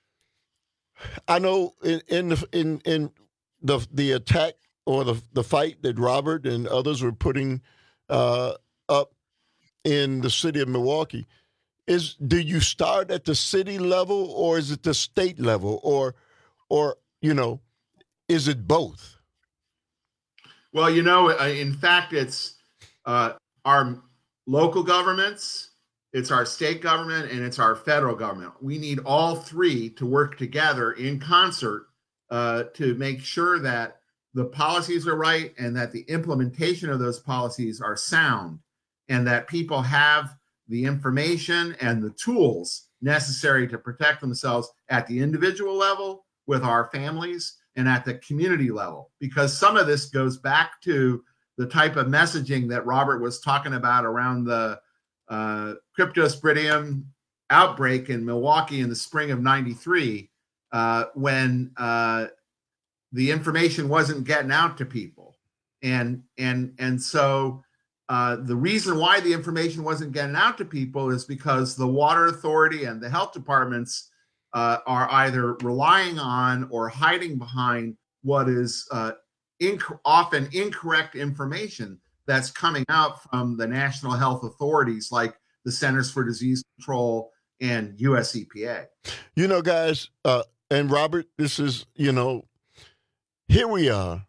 I know in in the, in, in the the attack or the the fight that Robert and others were putting uh, up in the city of Milwaukee, is do you start at the city level or is it the state level or or you know, is it both?
Well, you know, in fact, it's uh, our local governments, it's our state government, and it's our federal government. We need all three to work together in concert uh, to make sure that the policies are right and that the implementation of those policies are sound, and that people have the information and the tools necessary to protect themselves at the individual level, with our families, and at the community level. Because some of this goes back to the type of messaging that Robert was talking about around the uh, cryptosporidium outbreak in Milwaukee in the spring of ninety-three, uh, when uh, the information wasn't getting out to people. And, and, and so uh, the reason why the information wasn't getting out to people is because the water authority and the health departments Uh, are either relying on or hiding behind what is uh, inc- often incorrect information that's coming out from the national health authorities like the Centers for Disease Control and U S E P A.
You know, guys, uh, and Robert, this is, you know, here we are,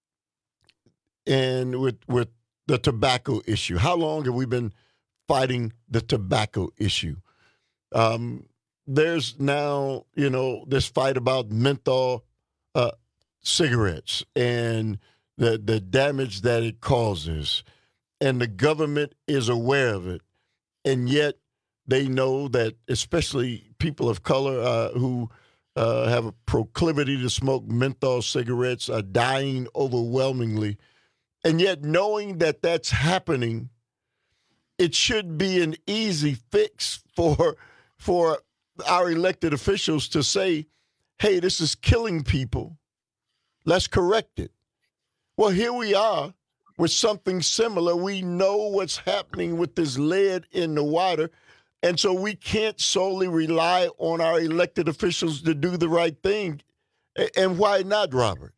and with with the tobacco issue. How long have we been fighting the tobacco issue? Um, There's now, you know, this fight about menthol uh, cigarettes and the the damage that it causes, and the government is aware of it, and yet they know that, especially people of color uh, who uh, have a proclivity to smoke menthol cigarettes, are dying overwhelmingly, and yet knowing that that's happening, it should be an easy fix for for. our elected officials to say, hey, this is killing people. Let's correct it. Well, here we are with something similar. We know what's happening with this lead in the water. And so we can't solely rely on our elected officials to do the right thing. And why not, Robert?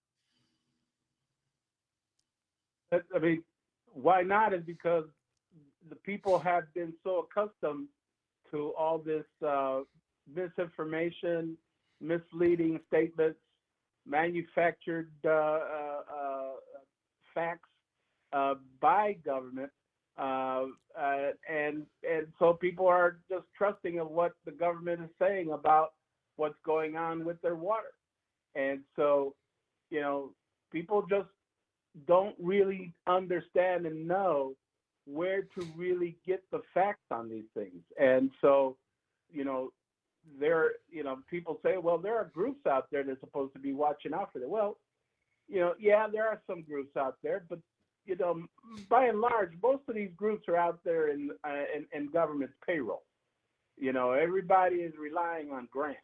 I mean, why not is because the people have been so accustomed to all this uh, misinformation, misleading statements, manufactured uh, uh, uh, facts uh, by government, uh, uh, and and so people are just trusting of what the government is saying about what's going on with their water, and so you know people just don't really understand and know where to really get the facts on these things, and so you know. There, you know, people say, well, there are groups out there that's supposed to be watching out for that. Well, you know, yeah, there are some groups out there, but you know, by and large, most of these groups are out there in uh, in, in government's payroll. You know, everybody is relying on grants,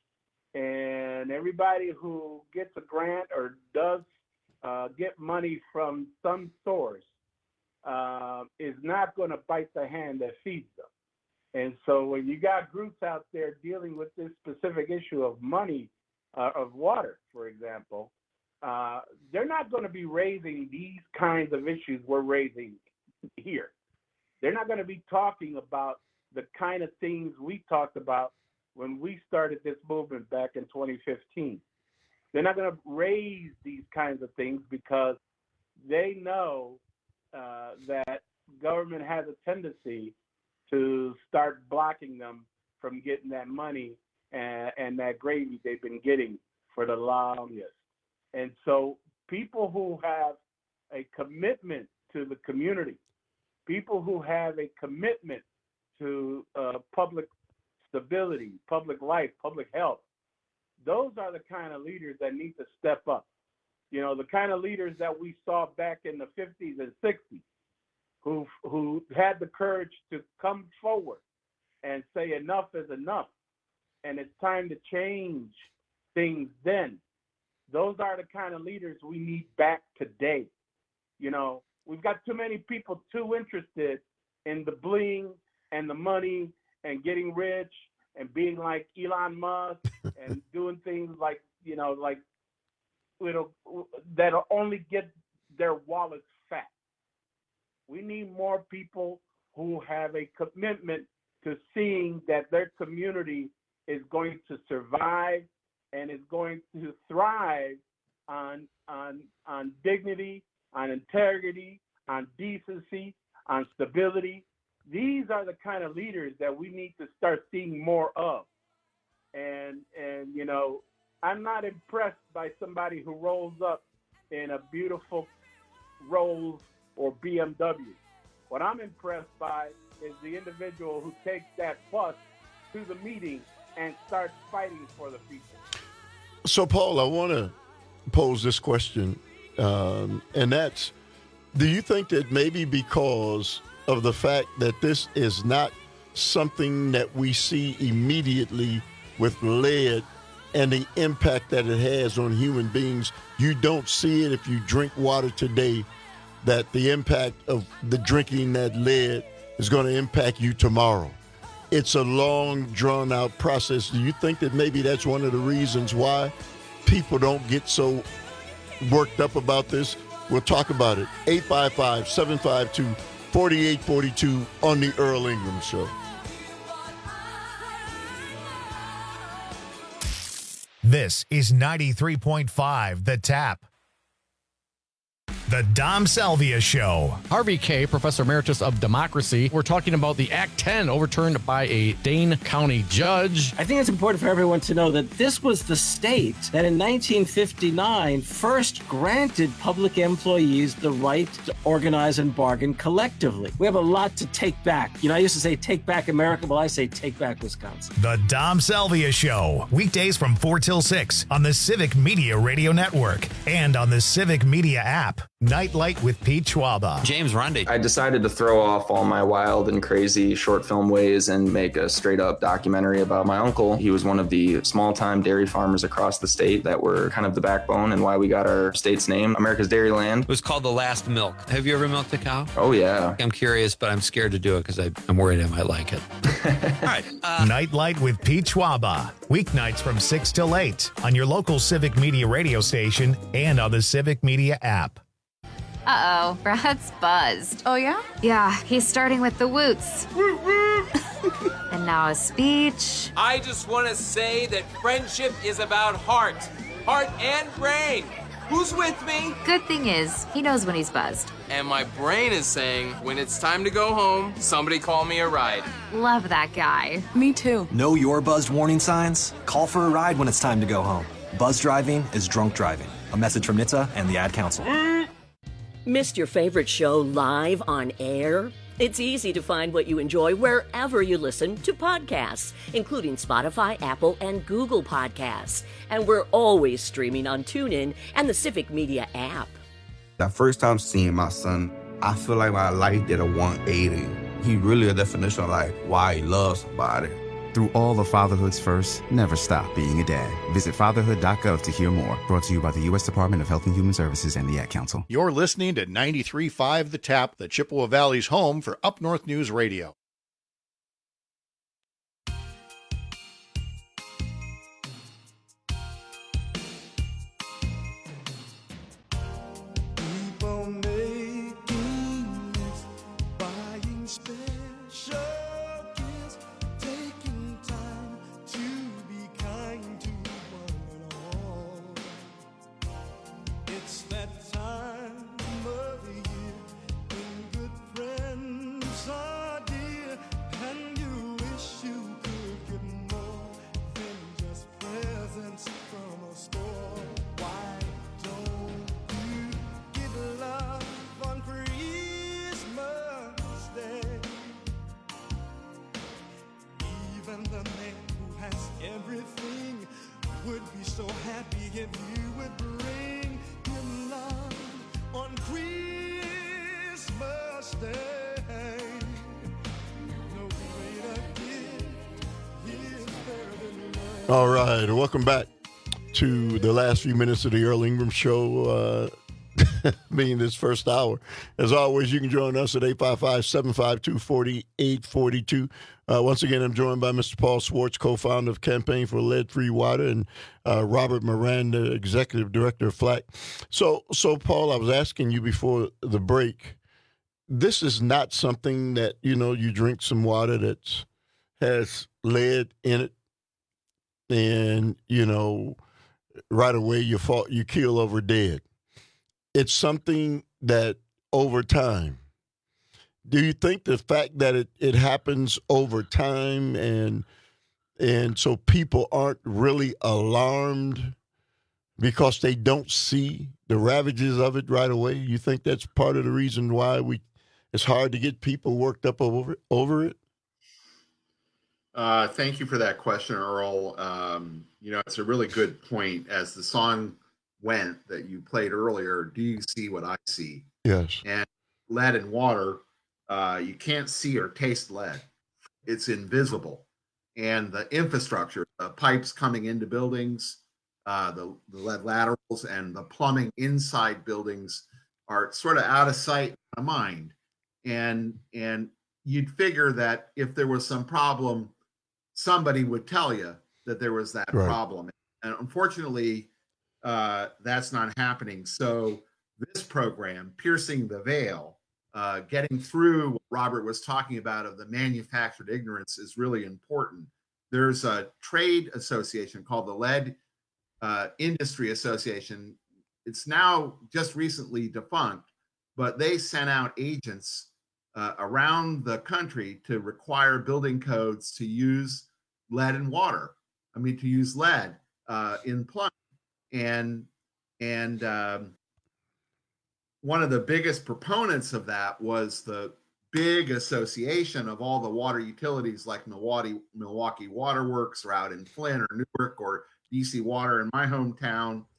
and everybody who gets a grant or does uh, get money from some source uh, is not going to bite the hand that feeds them. And so when you got groups out there dealing with this specific issue of money, uh, of water, for example, uh, they're not going to be raising these kinds of issues we're raising here. They're not going to be talking about the kind of things we talked about when we started this movement back in twenty fifteen. They're not going to raise these kinds of things because they know uh, that government has a tendency to start blocking them from getting that money and, and that gravy they've been getting for the longest. And so people who have a commitment to the community, people who have a commitment to uh, public stability, public life, public health, those are the kind of leaders that need to step up. You know, the kind of leaders that we saw back in the fifties and sixties. Who who had the courage to come forward and say enough is enough, and it's time to change things then. Those are the kind of leaders we need back today. You know, we've got too many people too interested in the bling and the money and getting rich and being like Elon Musk and doing things like, you know, like, you know, that'll only get their wallets fat. We need more people who have a commitment to seeing that their community is going to survive and is going to thrive on, on, on dignity, on integrity, on decency, on stability. These are the kind of leaders that we need to start seeing more of. And, and you know, I'm not impressed by somebody who rolls up in a beautiful Rolls or B M W. What I'm impressed by is the individual who takes that bus to the meeting and starts fighting for the people.
So, Paul, I want to pose this question, um, and that's, do you think that maybe because of the fact that this is not something that we see immediately with lead and the impact that it has on human beings, you don't see it if you drink water today, that the impact of the drinking that lead is going to impact you tomorrow? It's a long, drawn-out process. Do you think that maybe that's one of the reasons why people don't get so worked up about this? We'll talk about it. eight five five, seven five two, four eight four two on the Earl Ingram Show.
This is ninety-three point five The Tap. The Dom Salvia Show.
Harvey Kaye, Professor Emeritus of Democracy. We're talking about the Act ten overturned by a Dane County judge.
I think it's important for everyone to know that this was the state that in nineteen fifty-nine first granted public employees the right to organize and bargain collectively. We have a lot to take back. You know, I used to say take back America. Well, I say take back Wisconsin.
The Dom Salvia Show. Weekdays from four till six on the Civic Media Radio Network And on the Civic Media app, Nightlight with Pete Schwaba.
James Runde.
I decided to throw off all my wild and crazy short film ways and make a straight up documentary about my uncle. He was one of the small time dairy farmers across the state that were kind of the backbone and why we got our state's name, America's Dairyland.
It was called The Last Milk. Have you ever milked a cow?
Oh, yeah.
I'm curious, but I'm scared to do it because I'm worried I might like it. All right. Uh,
Nightlight with Pete Schwaba. Weeknights from six till eight on your local Civic Media radio station and on the Civic Media app.
Uh-oh, Brad's buzzed. Oh, yeah? Yeah, he's starting with the woots. And now a speech.
I just want to say that friendship is about heart. Heart and brain. Who's with me?
Good thing is, he knows when he's buzzed.
And my brain is saying, when it's time to go home, somebody call me a ride.
Love that guy.
Me too. Know your buzzed warning signs? Call for a ride when it's time to go home. Buzz driving is drunk driving. A message from N H T S A and the Ad Council.
Missed your favorite show live on air? It's easy to find what you enjoy wherever you listen to podcasts, including Spotify, Apple, and Google Podcasts. And we're always streaming on TuneIn and the Civic Media app.
The first time seeing my son, I feel like my life did a one eighty. He really a definition of like why he loves somebody.
Through all of fatherhood's first, never stop being a dad. Visit fatherhood dot gov to hear more. Brought to you by the U S Department of Health and Human Services and the Ad Council.
You're listening to ninety-three point five The Tap, the Chippewa Valley's home for Up North News Radio.
All right, welcome back to the last few minutes of the Earl Ingram Show, uh, being this first hour. As always, you can join us at eight five five, seven five two, four eight four two. Uh, once again, I'm joined by Mister Paul Swartz, co-founder of Campaign for Lead-Free Water, and uh, Robert Miranda, executive director of FLAC. So, so Paul, I was asking you before the break, this is not something that, you know, you drink some water that has lead in it, and, you know, right away you fall, you keel over dead. It's something that over time, do you think the fact that it, it happens over time and and so people aren't really alarmed because they don't see the ravages of it right away, you think that's part of the reason why we it's hard to get people worked up over, over it?
Uh, thank you for that question, Earl. Um, you know, it's a really good point. As the song went that you played earlier, do you see what I see?
Yes.
And lead and water, uh, you can't see or taste lead. It's invisible. And the infrastructure, the pipes coming into buildings, uh, the, the lead laterals and the plumbing inside buildings are sort of out of sight, out of mind. And, and you'd figure that if there was some problem, somebody would tell you that there was that right. problem. And unfortunately, uh, that's not happening. So this program, Piercing the Veil, uh, getting through what Robert was talking about of the manufactured ignorance is really important. There's a trade association called the Lead uh, Industry Association. It's now just recently defunct, but they sent out agents uh, around the country to require building codes to use lead and water. I mean, to use lead uh, in plumbing. And, and um, one of the biggest proponents of that was the big association of all the water utilities like Milwaukee, Milwaukee Water Works or out in Flint or Newark or D C Water in my hometown.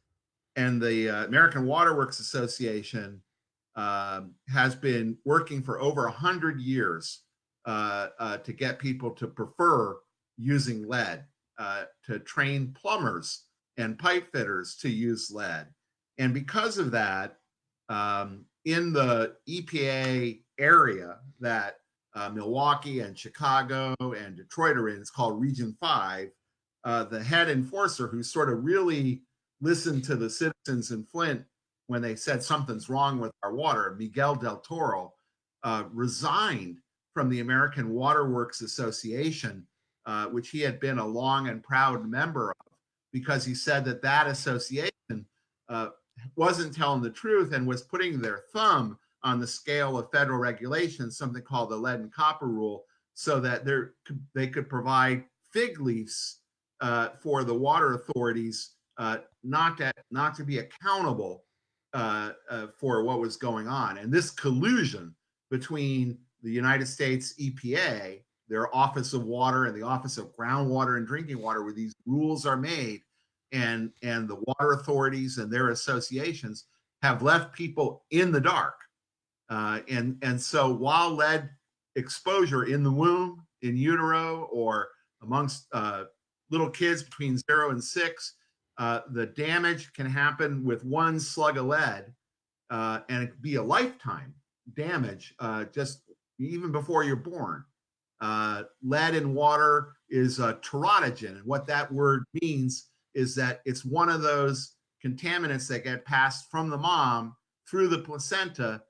and the uh, American Water Works Association uh, has been working for over one hundred years uh, uh, to get people to prefer using lead, uh, to train plumbers and pipe fitters to use lead. And because of that, um, in the E P A area that uh, Milwaukee and Chicago and Detroit are in, it's called Region five, uh, the head enforcer who sort of really listened to the citizens in Flint when they said something's wrong with our water, Miguel Del Toro, uh, resigned from the American Water Works Association, uh, which he had been a long and proud member of, because he said that that association uh, wasn't telling the truth and was putting their thumb on the scale of federal regulations, something called the lead and copper rule, so that there they could provide fig leaves uh, for the water authorities uh, not to not to be accountable uh, uh, for what was going on. And this collusion between the United States E P A, their Office of Water, and the Office of Groundwater and Drinking Water, where these rules are made, and and the water authorities and their associations have left people in the dark. Uh, and, and so while lead exposure in the womb, in utero, or amongst uh, little kids between zero and six, uh, the damage can happen with one slug of lead, uh, and it could be a lifetime damage, uh, just even before you're born. Uh, lead in water is a teratogen, and what that word means is that it's one of those contaminants that get passed from the mom through the placenta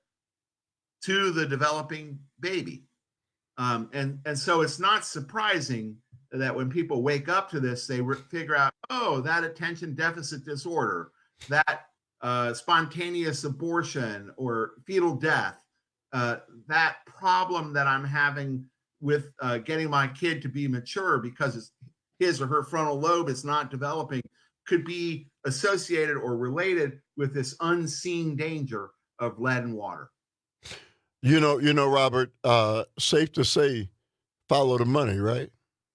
to the developing baby. Um, and, and so it's not surprising that when people wake up to this, they re- figure out, oh, that attention deficit disorder, that uh, spontaneous abortion or fetal death, uh, that problem that I'm having with uh, getting my kid to be mature because it's his or her frontal lobe is not developing, could be associated or related with this unseen danger of lead and water.
You know, you know, Robert, uh, safe to say, follow the money, right?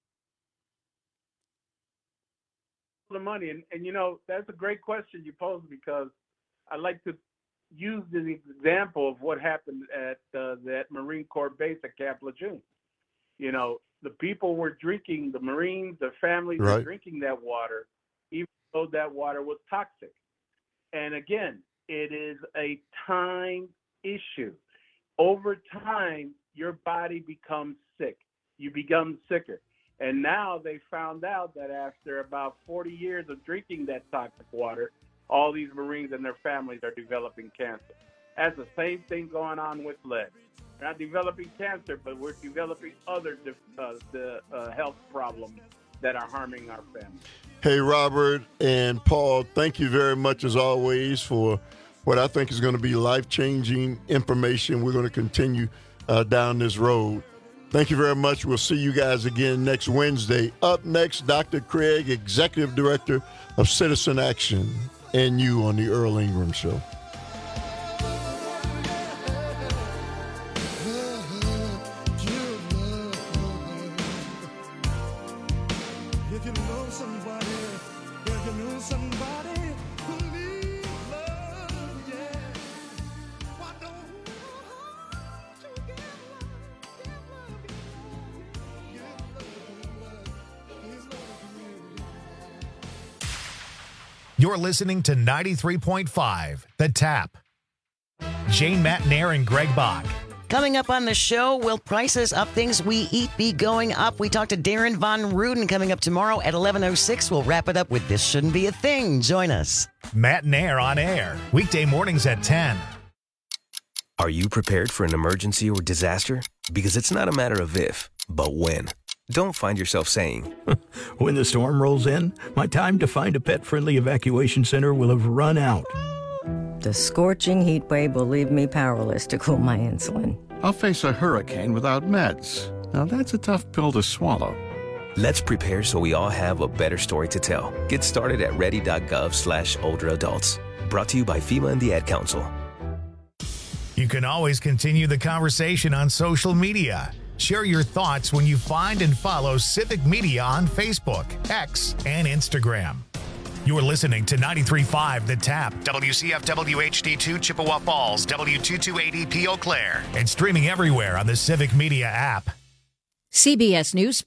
The money. And, and, you know, that's a great question you posed, because I like to use the example of what happened at uh, that Marine Corps base at Camp Lejeune. You know, the people were drinking, the Marines, their families
right.
were drinking that water, even though that water was toxic. And again, it is a time issue. Over time, your body becomes sick. You become sicker. And now they found out that after about forty years of drinking that toxic water, all these Marines and their families are developing cancer. That's the same thing going on with lead. We're not developing cancer, but we're developing other uh, the, uh, health problems that are harming our families.
Hey, Robert and Paul, thank you very much, as always, for what I think is going to be life-changing information. We're going to continue uh, down this road. Thank you very much. We'll see you guys again next Wednesday. Up next, Doctor Craig, Executive Director of Citizen Action, and you on the Earl Ingram Show.
You're listening to ninety-three point five, The Tap. Jane Matnair and Greg Bach.
Coming up on the show, will prices of things we eat be going up? We talk to Darren Von Ruden coming up tomorrow at eleven oh six. We'll wrap it up with This Shouldn't Be a Thing. Join us.
Matnair on air, weekday mornings at ten.
Are you prepared for an emergency or disaster? Because it's not a matter of if, but when. Don't find yourself saying,
when the storm rolls in, my time to find a pet-friendly evacuation center will have run out.
The scorching heat wave will leave me powerless to cool my insulin.
I'll face a hurricane without meds. Now that's a tough pill to swallow.
Let's prepare so we all have a better story to tell. Get started at ready.gov slash older adults. Brought to you by FEMA and the Ad Council.
You can always continue the conversation on social media. Share your thoughts when you find and follow Civic Media on Facebook, X, and Instagram. You're listening to ninety-three point five The Tap, W C F W H D two Chippewa Falls, W two two eight E P Eau Claire, and streaming everywhere on the Civic Media app.
C B S News